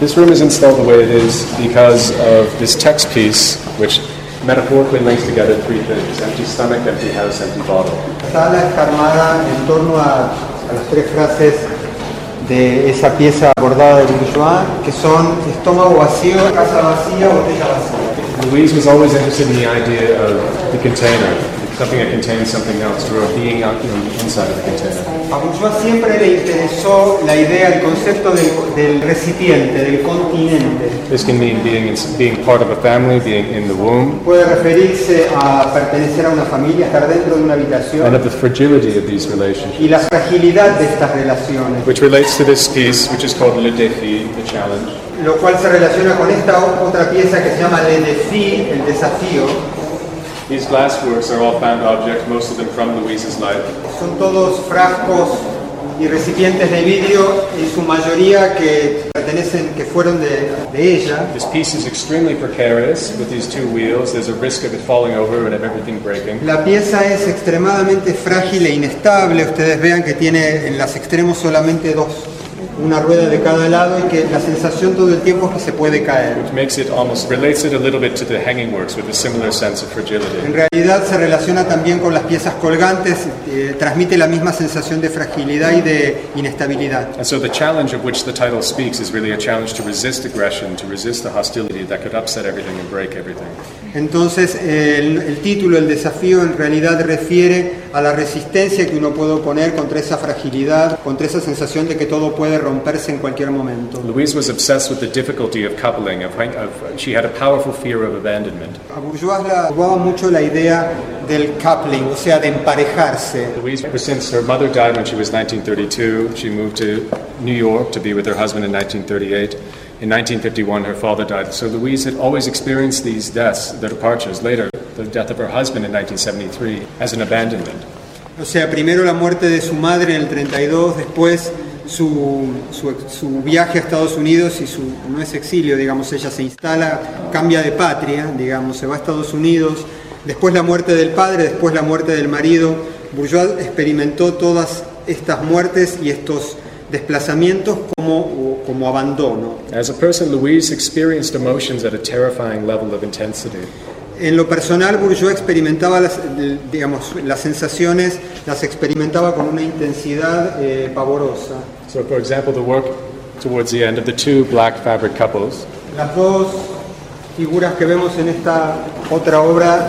This room is installed the way it is because of this text piece, which metaphorically links together three things: empty stomach, empty house, empty bottle. La sala está armada en torno a las tres frases de esa pieza bordada de Bourgeois, que son estómago vacío, casa vacía, botella vacía. Louise was always interested in the idea of the container, something that contains something else, or being out inside of the container. A Bourgeois siempre le interesó la idea, el concepto del recipiente, del continente. This can mean being part of a family, being in the womb, Puede referirse a pertenecer a una familia, estar dentro de una habitación, and of the fragility of these relationships, y la fragilidad de estas relaciones, which relates to this piece, which is called Le Défi, the challenge. lo cual se relaciona con esta otra pieza que se llama Le Défi, el desafío. These glass works are all found objects, most of them from Louise's life. Son todos frascos y recipientes de vidrio, en su mayoría que fueron de ella. This piece is extremely precarious with these two wheels. There's a risk of it falling over and of everything breaking. La pieza es extremadamente frágil e inestable. Ustedes vean que tiene en los extremos solamente una rueda de cada lado, y que la sensación todo el tiempo es que se puede caer. Which makes it relates it a little bit to the hanging works with a similar sense of fragility. En realidad se relaciona también con las piezas colgantes, transmite la misma sensación de fragilidad y de inestabilidad. And so the challenge of which the title speaks is really a challenge to resist aggression, to resist the hostility that could upset everything and break everything. Entonces el título, el desafío, en realidad refiere a la resistencia que uno puede oponer contra esa fragilidad, contra esa sensación de que todo puede romperse en cualquier momento. Louise was obsessed with the difficulty of coupling. She had a powerful fear of abandonment. A Bourgeois la jugaba mucho la idea del coupling, o sea, de emparejarse. Louise, ever since her mother died when she was 1932, she moved to New York to be with her husband in 1938. In 1951, her father died. So Louise had always experienced these deaths, the departures. Later, the death of her husband in 1973 as an abandonment. O sea, primero la muerte de su madre en el 32, después su viaje a Estados Unidos y no es exilio, digamos, ella se instala, cambia de patria, digamos, se va a Estados Unidos, después la muerte del padre, después la muerte del marido. Bourgeois experimentó todas estas muertes y estos desplazamientos como abandono. As a person, Louise experienced emotions at a terrifying level of intensity. En lo personal, Bourgeois experimentaba las sensaciones, las experimentaba con una intensidad pavorosa. So, for example, the work towards the end of the two black fabric couples. Las dos figuras que vemos en esta otra obra,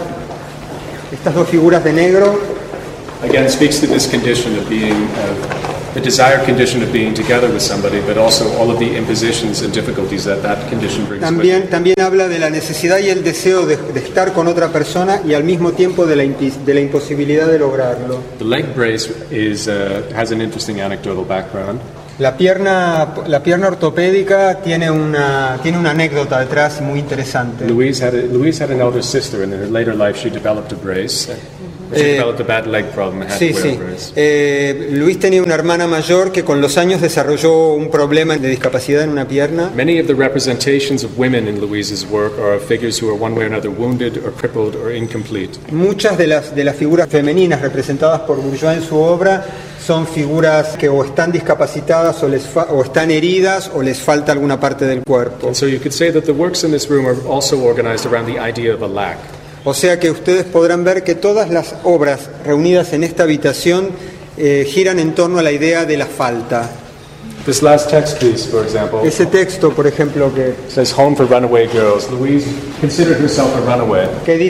estas dos figuras de negro, again speaks to this condition of being, the desired condition of being together with somebody, but also all of the impositions and difficulties that condition brings with it. También habla de la necesidad y el deseo de estar con otra persona y al mismo tiempo de la imposibilidad de lograrlo. The leg brace has an interesting anecdotal background. La pierna ortopédica tiene una anécdota detrás muy interesante. Louise had an elder sister, and in her later life she developed a brace. She developed a bad leg problem and had to wear a brace. Luis tenía una hermana mayor que con los años desarrolló un problema de discapacidad en una pierna. Many of the representations of women in Louise's work are of figures who are one way or another wounded or crippled or incomplete. Muchas de las figuras femeninas representadas por Bourgeois en su obra son figuras que o están discapacitadas o están heridas o les falta alguna parte del cuerpo. And so you could say that the works in this room are also organized around the idea of a lack. O sea que ustedes podrán ver que todas las obras reunidas en esta habitación giran en torno a la idea de la falta. This last text piece, for example, Ese texto, por ejemplo, que says "Home for runaway girls." Louise considered herself a runaway.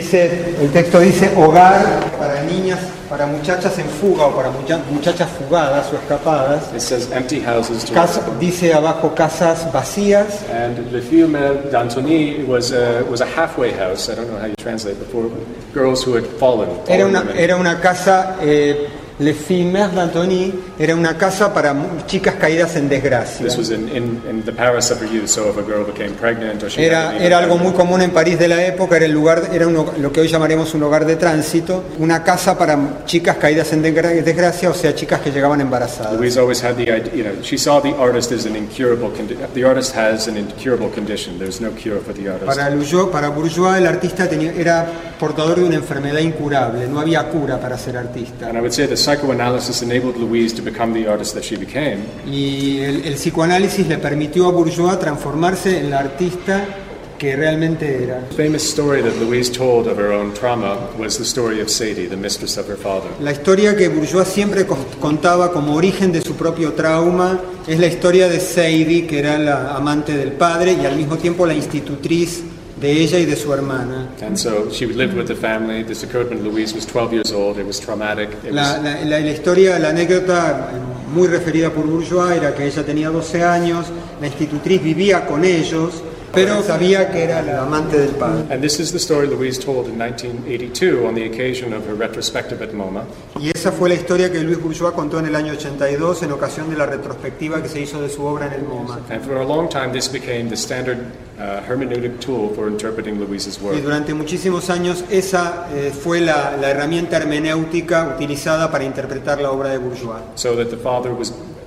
el texto dice hogar para niñas, para muchachas en fuga o para muchachas fugadas o escapadas. It says empty houses. Dice abajo casas vacías. And Le Fiume d'Antony was a halfway house. I don't know how you translate before girls who had fallen. Era una casa. Le Fiume d'Antony era una casa para chicas caídas en desgracia. This was in the Paris of her youth. So if a girl became pregnant or she Era algo muy común en París de la época. Era lo que hoy llamaremos un hogar de tránsito, una casa para chicas caídas en desgracia, o sea, chicas que llegaban embarazadas. Louise always had the idea, she saw the artist as an incurable condition. The artist has an incurable condition. There's no cure for the artist. Para Bourgeois, el artista era portador de una enfermedad incurable. No había cura para ser artista. And I would say the psychoanalysis enabled Louise to become the artist that she became. Y el psicoanálisis le permitió a Bourgeois transformarse en la artista que realmente era. The famous story that Louise told of her own trauma was the story of Sadie, the mistress of her father. La historia que Bourgeois siempre contaba como origen de su propio trauma es la historia de Sadie, que era la amante del padre y al mismo tiempo la institutriz de ella y de su hermana. And so she lived with the family. This occurred when Louise was 12 years old. It was traumatic. La historia, la anécdota muy referida por Bourgeois era que ella tenía 12 años, la institutriz vivía con ellos, pero sabía que era la amante del padre. And this is the story Louise told in 1982 on the occasion of her retrospective at MoMA. Y esa fue la historia que Louis Bourgeois contó en el año 82 en ocasión de la retrospectiva que se hizo de su obra en el MoMA. And for a long time this became the standard hermeneutic tool for interpreting Louise's work. Y durante muchísimos años esa fue la herramienta hermenéutica utilizada para interpretar la obra de Bourgeois. So that the father was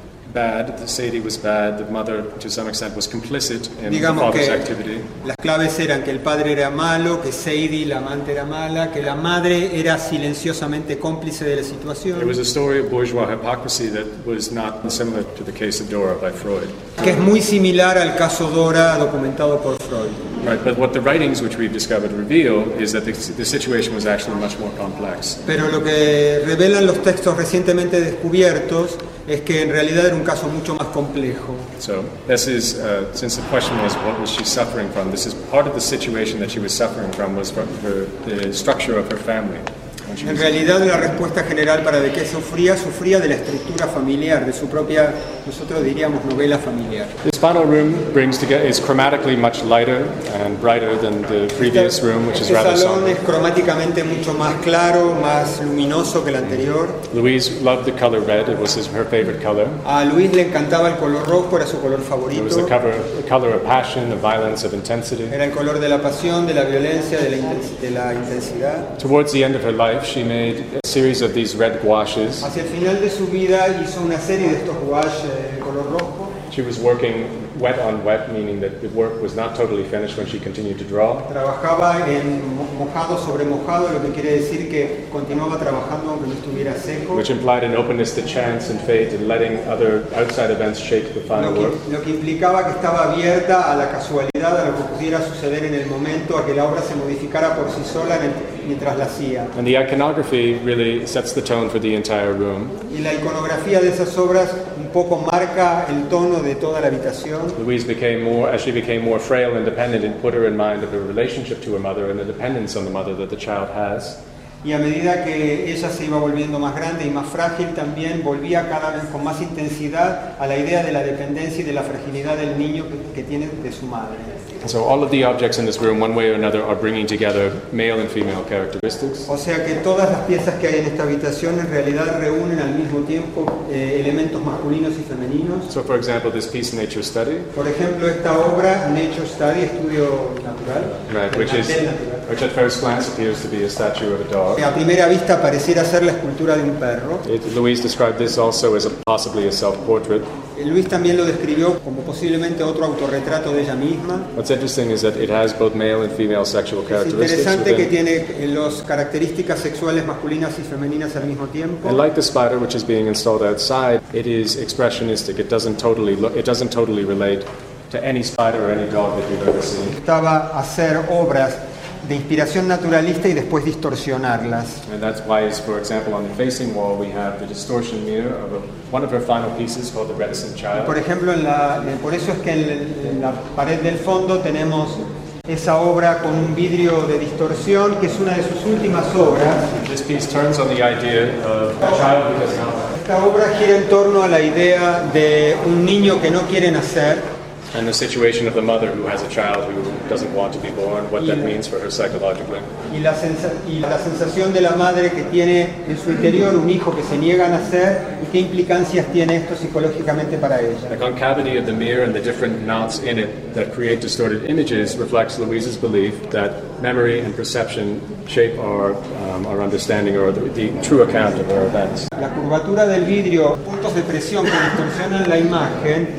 bad, the Sadie was bad, the mother to some extent was complicit in the father's activity. Las claves eran que el padre era malo, que Sadie, la amante, era mala, que la madre era silenciosamente cómplice de la situación. It was a story of bourgeois hypocrisy that was not dissimilar to the case of Dora by Freud. Que es muy similar al caso Dora documentado por Freud. Right, but what the writings which we've discovered reveal is that the situation was actually much more complex. Pero lo que revelan los textos recientemente descubiertos es que en realidad era un caso mucho más complejo. So this is, since the question was what was she suffering from, this is part of the situation that she was suffering from was from the structure of her family. En realidad la respuesta general para de qué sufría de la estructura familiar, de su propia, nosotros diríamos, novela familiar. This final room is chromatically much lighter and brighter than the previous room, which is rather Este salón somber. es cromáticamente mucho más claro, más luminoso que el anterior. Louise loved the color red, it was her favorite color. A Luis le encantaba el color rojo, era su color It was favorito. the color of passion, of violence, of intensity. Era el color de la pasión, de la violencia, de la intensidad. Towards the end of her life, she made a series of these red gouaches. Hacia el final de su vida hizo una serie de estos gouaches de color rojo. She was working wet on wet, meaning that the work was not totally finished when she continued to draw. Trabajaba en mojado sobre mojado, lo que quiere decir que continuaba trabajando aunque no estuviera seco. Which implied an openness to chance and fate and letting other outside events shape the final work. Lo que implicaba que estaba abierta a la casualidad, a lo que pudiera suceder en el momento, a que la obra se modificara por sí sola mientras la hacía. And the iconography really sets the tone for the entire room. Y la iconografía de esas obras un poco marca el tono de toda la habitación. Louise as she became more frail and dependent, it put her in mind of her relationship to her mother and the dependence on the mother that the child has. Y a medida que ella se iba volviendo más grande y más frágil, también volvía cada vez con más intensidad a la idea de la dependencia y de la fragilidad del niño que tiene de su madre. So all of the objects in this room, one way or another, are bringing together male and female characteristics. O sea que todas las piezas que hay en esta habitación en realidad reúnen al mismo tiempo elementos masculinos y femeninos. So for example, this piece, Nature Study, Por ejemplo, esta obra, Nature Study, Estudio Natural, right, which at first glance appears to be a statue of a dog. a primera vista pareciera ser la escultura de un perro. Louise described this also as possibly a self-portrait. Luis también lo describió como posiblemente otro autorretrato de ella misma. What's interesting is that it has both male and female sexual Es characteristics interesante que within. tiene las características sexuales masculinas y femeninas al mismo tiempo. And like the spider, which is being installed outside, it is expressionistic. It doesn't totally relate to any spider or any dog that you've ever seen. Estaba a hacer obras de inspiración naturalista y después distorsionarlas. And that's why, for example, on the facing wall we have the distortion mirror of one of her final pieces called The Reticent Child. Por ejemplo, por eso es que en la pared del fondo tenemos esa obra con un vidrio de distorsión, que es una de sus últimas obras. This piece turns on the idea of a child who does not. Esta obra gira en torno a la idea de un niño que no quiere nacer. And the situation of the mother who has a child who doesn't want to be born, what that means for her psychologically. Y la sensación de la madre que tiene en su interior un hijo que se niega a nacer y qué implicancias tiene esto psicológicamente para ella. The concavity of the mirror and the different knots in it that create distorted images reflects Louise's belief that memory and perception shape our understanding or the true account of our events. La curvatura del vidrio, puntos de presión que distorsionan la imagen,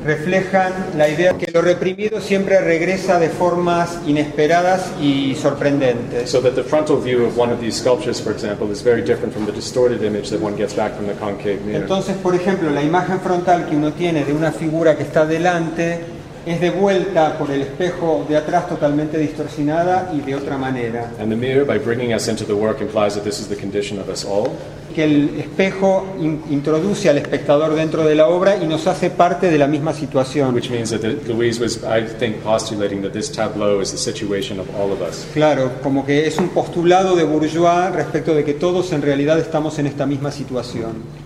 reflejan la idea que lo reprimido siempre regresa de formas inesperadas y sorprendentes. So that the frontal view of one of these sculptures, for example, is very different from the distorted image that one gets back from the concave mirror. Entonces, por ejemplo, la imagen frontal que uno tiene de una figura que está delante es devuelta por el espejo de atrás totalmente distorsionada y de otra manera. And the mirror, by bringing us into the work, implies that this is the condition of us all. Que el espejo introduce al espectador dentro de la obra y nos hace parte de la misma situación. Which means that Louise was, I think, postulating that this tableau is the situation of all of us. Claro, como que es un postulado de Bourgeois respecto de que todos en realidad estamos en esta misma situación.